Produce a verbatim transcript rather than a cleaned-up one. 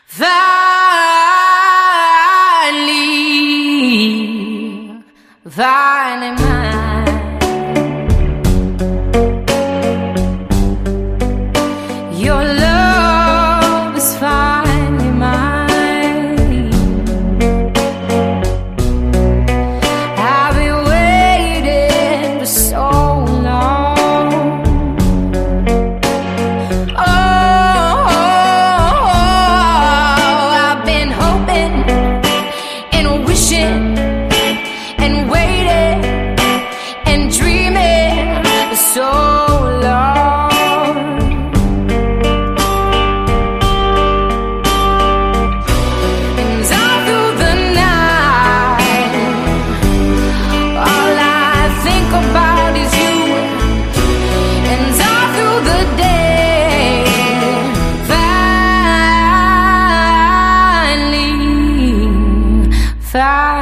Finally, finally mine. Your love is finally mine. I've been waiting for so long. Oh, I've been hoping and wishing and waiting and dreaming for so long. And all through the night, all I think about is you. And all through the day, finally, finally.